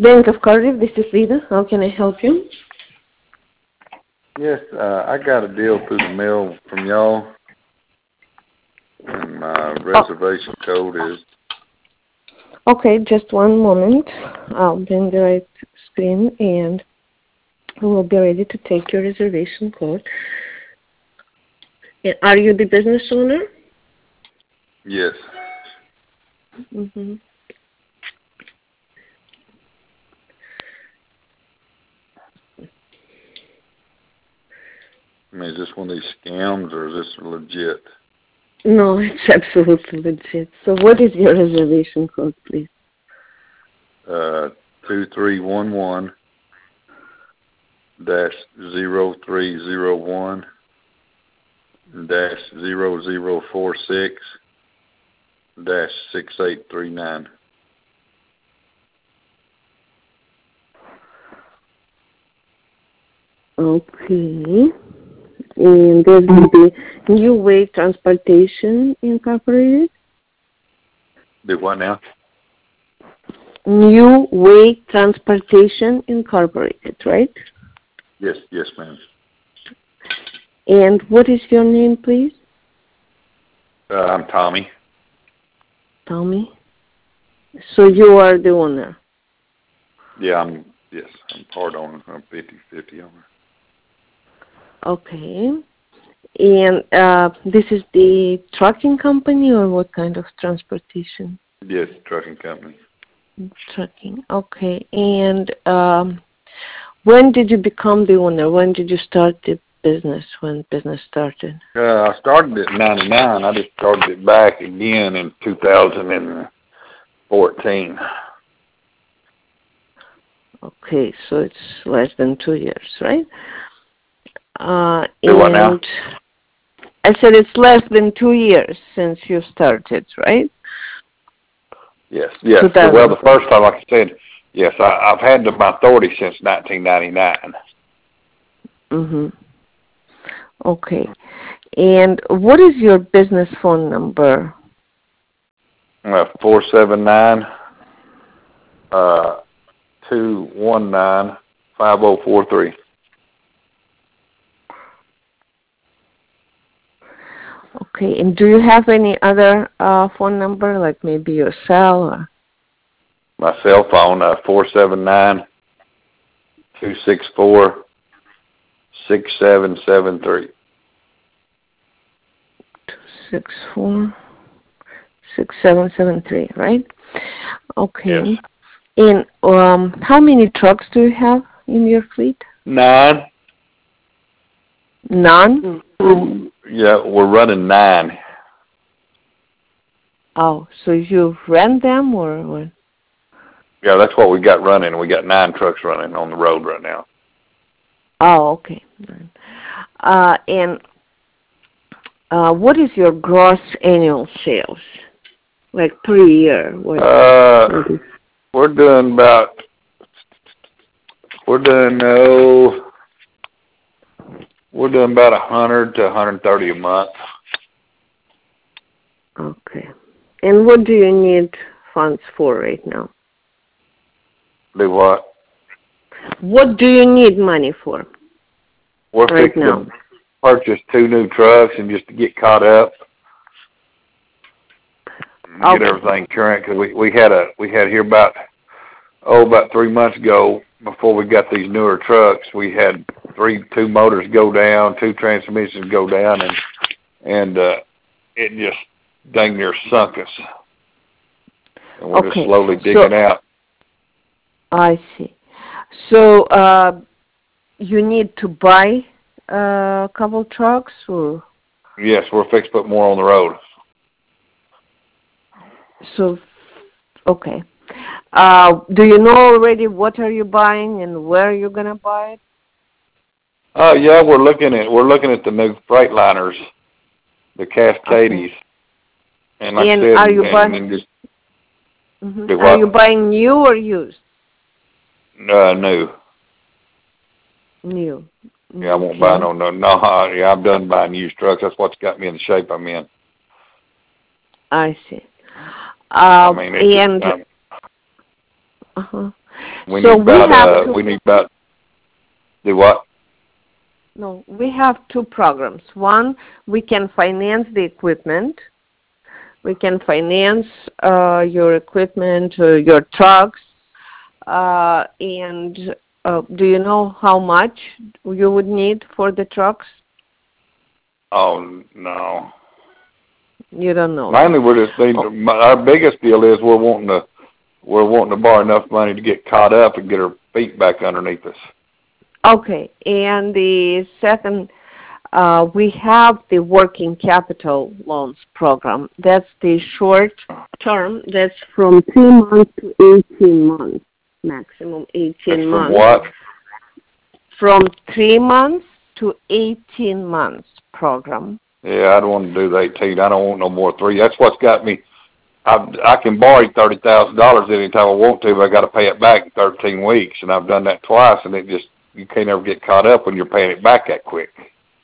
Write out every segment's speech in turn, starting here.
Bank of Cardiff, this is Lita. How can I help you? Yes, I got a deal through the mail from y'all, and my reservation code is... Okay, just one moment. I'll bring the right screen and we'll be ready to take your reservation code. Are you the business owner? Yes. Mm-hmm. I mean, is this one of these scams, or is this legit? No, it's absolutely legit. So what is your reservation code, please? 2311 -0301 -0046 -6839. Okay. And there's going to be New Way Transportation Incorporated. Do what now? New Way Transportation Incorporated, right? Yes, ma'am. And what is your name, please? I'm Tommy. Tommy. So you are the owner. Yeah, I'm part owner. I'm 50/50 owner. Okay. And this is the trucking company, or what kind of transportation? Yes, trucking company. Trucking. Okay. And when did you become the owner? When did you start the business? When business started? I started it in '99. I just started it back again in 2014. Okay, so it's less than 2 years, right? Do what now? I said it's less than 2 years since you started, right? Yes. Well, the first time, like I said, yes, I've had my authority since 1999. Mm-hmm. Okay. And what is your business phone number? 479 219 5043. Okay. And do you have any other phone number, like maybe your cell? Or? My cell phone, 479 264 6773. 264 6773, right? Okay. Yes. And how many trucks do you have in your fleet? 9. None? Yeah, we're running 9. Oh, so you rent them or what? Yeah, that's what we got running. We got 9 trucks running on the road right now. Oh, okay. And what is your gross annual sales, like per year? We're doing about 100 to 130 a month. Okay. And what do you need funds for right now? Do what? What do you need money for? We're right fixing now. to purchase 2 new trucks and just to get caught up. Get everything current, because we had here about 3 months ago, before we got these newer trucks, we had 2 motors go down, 2 transmissions go down, and it just dang near sunk us. And we're just slowly digging out. I see. So you need to buy a couple trucks, or? Yes, we're fixed to put more on the road. So, okay. Do you know already what are you buying and where you're gonna buy it? Yeah, we're looking at the new Freightliners, the Cascades. Okay. And like I said, are you buying? Are you buying new or used? New. New. Yeah, I won't buy no. Yeah, I'm done buying used trucks. That's what's got me in the shape I'm in. I see. We So need about do what? No, we have two programs. One, we can finance the equipment. We can finance your equipment, your trucks. And do you know how much you would need for the trucks? Oh, no. You don't know. Mainly, our biggest deal is we're wanting to borrow enough money to get caught up and get our feet back underneath us. Okay, and the second, we have the working capital loans program. That's the short term. That's from 3 months to 18 months, maximum 18 That's months. From what? From 3 months to 18 months program. Yeah, I don't want to do the 18. I don't want no more 3. That's what's got me. I can borrow $30,000 anytime I want to, but I got to pay it back in 13 weeks, and I've done that twice, and you can't ever get caught up when you're paying it back that quick.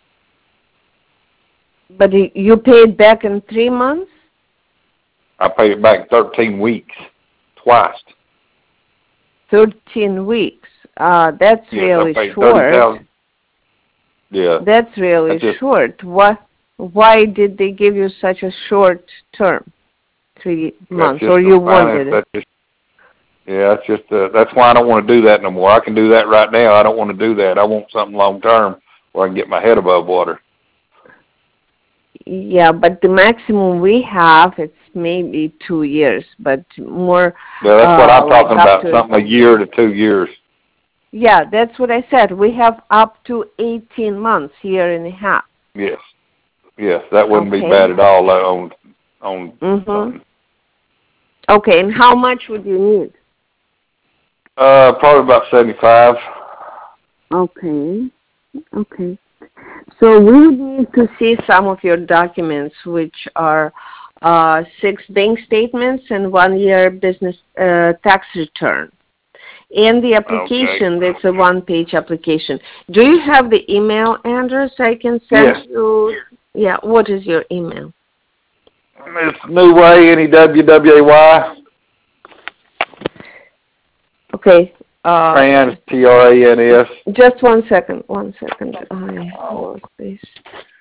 But you paid back in 3 months? I paid it back in 13 weeks, twice. 13 weeks. That's really short. Yeah. That's really short. Why did they give you such a short term? 3 months, or you wanted it? That's why I don't want to do that no more. I can do that right now. I don't want to do that. I want something long term where I can get my head above water. Yeah, but the maximum we have, it's maybe 2 years, but more. Yeah, that's what I'm talking about, something a year to 2 years. Yeah, that's what I said. We have up to 18 months, year and a half. Yes. Yes, that wouldn't be bad at all on Okay, and how much would you need? Probably about 75. Okay. So we would need to see some of your documents, which are 6 bank statements and 1-year business tax return. And the application, that's a 1-page application. Do you have the email address I can send you? Yeah, what is your email? It's Newway, N-E-W-W-A-Y. Okay. Trans, T-R-A-N-S. Just 1 second. I lost this.